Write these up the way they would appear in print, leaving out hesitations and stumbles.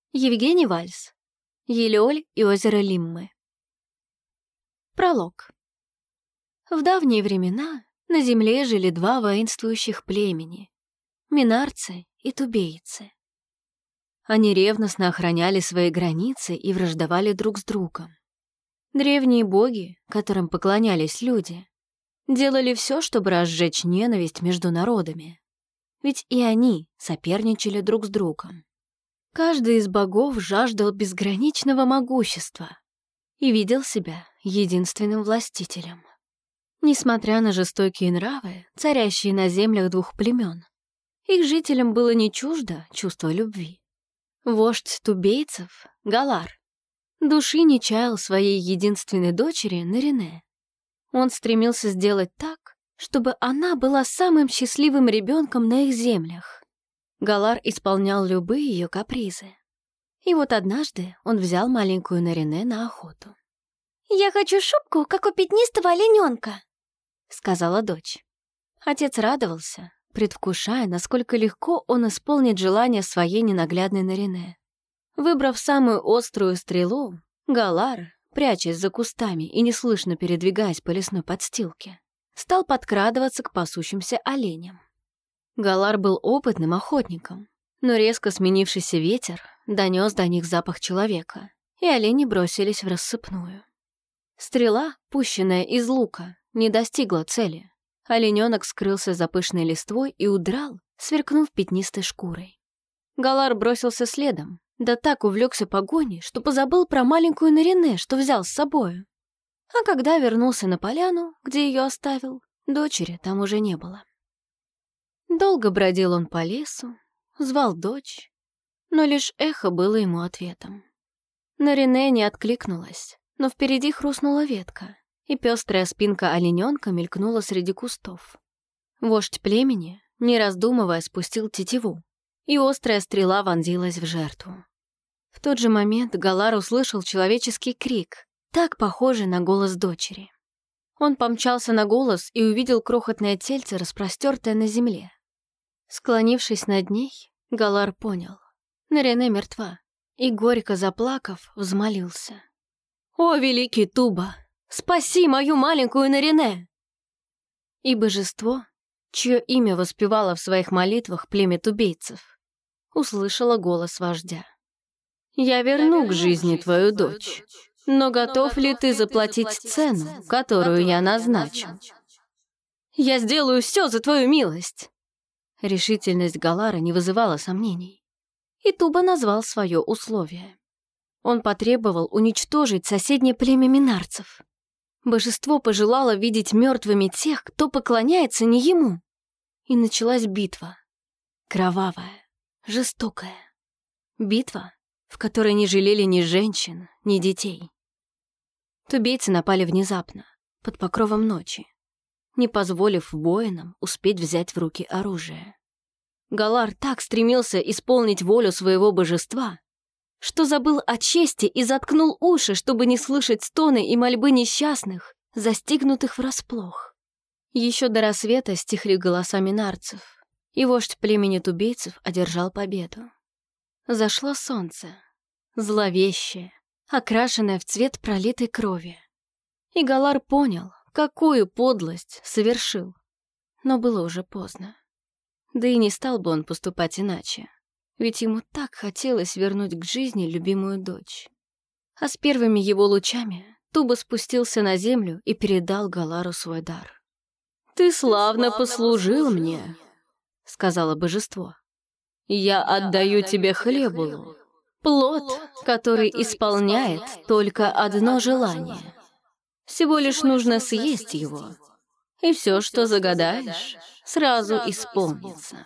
Евгений Вальс. Елеоль и озеро Лиммы. Пролог. В давние времена на земле жили два воинствующих племени — минарцы и тубейцы. Они ревностно охраняли свои границы и враждовали друг с другом. Древние боги, которым поклонялись люди, делали все, чтобы разжечь ненависть между народами. Ведь и они соперничали друг с другом. Каждый из богов жаждал безграничного могущества и видел себя единственным властителем. Несмотря на жестокие нравы, царящие на землях двух племен, их жителям было не чуждо чувство любви. Вождь тубейцев, Галар, души не чаял своей единственной дочери Нарине. Он стремился сделать так, чтобы она была самым счастливым ребенком на их землях. Галар исполнял любые ее капризы. И вот однажды он взял маленькую Нарине на охоту. «Я хочу шубку, как у пятнистого олененка», — сказала дочь. Отец радовался, предвкушая, насколько легко он исполнит желание своей ненаглядной Нарине. Выбрав самую острую стрелу, Галар, прячась за кустами и неслышно передвигаясь по лесной подстилке, стал подкрадываться к пасущимся оленям. Галар был опытным охотником, но резко сменившийся ветер донес до них запах человека, и олени бросились в рассыпную. Стрела, пущенная из лука, не достигла цели. Олененок скрылся за пышной листвой и удрал, сверкнув пятнистой шкурой. Галар бросился следом, да так увлекся погоней, что позабыл про маленькую Нарине, что взял с собою. А когда вернулся на поляну, где ее оставил, дочери там уже не было. Долго бродил он по лесу, звал дочь, но лишь эхо было ему ответом. Нарине не откликнулась, но впереди хрустнула ветка, и пестрая спинка олененка мелькнула среди кустов. Вождь племени, не раздумывая, спустил тетиву, и острая стрела вонзилась в жертву. В тот же момент Галар услышал человеческий крик, так похожий на голос дочери. Он помчался на голос и увидел крохотное тельце, распростертое на земле. Склонившись над ней, Галар понял — Нарине мертва, и, горько заплакав, взмолился. «О, великий Туба, спаси мою маленькую Нарине!» И божество, чье имя воспевало в своих молитвах племя тубейцев, услышало голос вождя. «Я верну к жизни твою дочь, но готов ли ты заплатить цену, которую я назначу?» «Я сделаю все за твою милость!» Решительность Галара не вызывала сомнений. И Туба назвал свое условие. Он потребовал уничтожить соседнее племя минарцев. Божество пожелало видеть мертвыми тех, кто поклоняется не ему. И началась битва. Кровавая, жестокая. Битва, в которой не жалели ни женщин, ни детей. Тубейцы напали внезапно, под покровом ночи, не позволив воинам успеть взять в руки оружие. Галар так стремился исполнить волю своего божества, что забыл о чести и заткнул уши, чтобы не слышать стоны и мольбы несчастных, застигнутых врасплох. Еще до рассвета стихли голоса минарцев, и вождь племени тубейцев одержал победу. Зашло солнце, зловещее, окрашенное в цвет пролитой крови. И Галар понял, какую подлость совершил. Но было уже поздно. Да и не стал бы он поступать иначе, ведь ему так хотелось вернуть к жизни любимую дочь. А с первыми его лучами Туба спустился на землю и передал Галару свой дар. «Ты славно послужил мне», — сказала божество. «Я отдаю тебе хлебулу, плод, который исполняет только одно желание. Всего лишь нужно съесть его, и все, что загадаешь, сразу исполнится».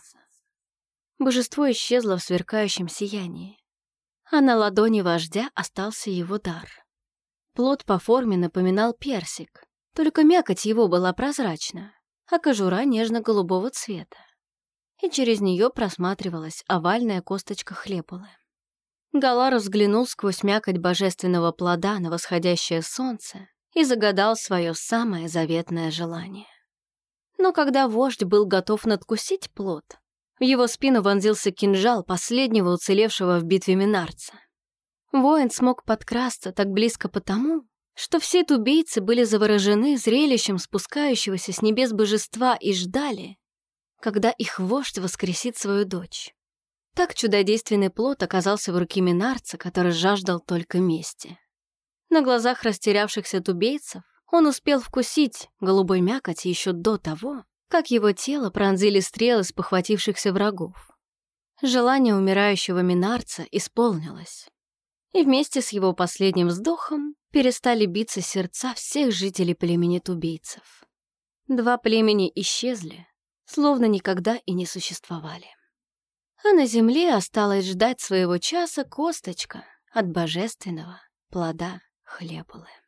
Божество исчезло в сверкающем сиянии, а на ладони вождя остался его дар. Плод по форме напоминал персик, только мякоть его была прозрачна, а кожура нежно-голубого цвета, и через нее просматривалась овальная косточка хлебулы. Галар взглянул сквозь мякоть божественного плода на восходящее солнце и загадал свое самое заветное желание. Но когда вождь был готов надкусить плод, В его спину вонзился кинжал последнего уцелевшего в битве минарца. Воин смог подкрасться так близко потому, что все тубейцы были заворожены зрелищем спускающегося с небес божества и ждали, когда их вождь воскресит свою дочь. Так чудодейственный плод оказался в руке минарца, который жаждал только мести. На глазах растерявшихся тубейцев он успел вкусить голубой мякоти еще до того, как его тело пронзили стрелы спохватившихся врагов. Желание умирающего минарца исполнилось, и вместе с его последним вздохом перестали биться сердца всех жителей племени тубейцев. Два племени исчезли, словно никогда и не существовали. А на земле осталось ждать своего часа косточка от божественного плода хлебулы.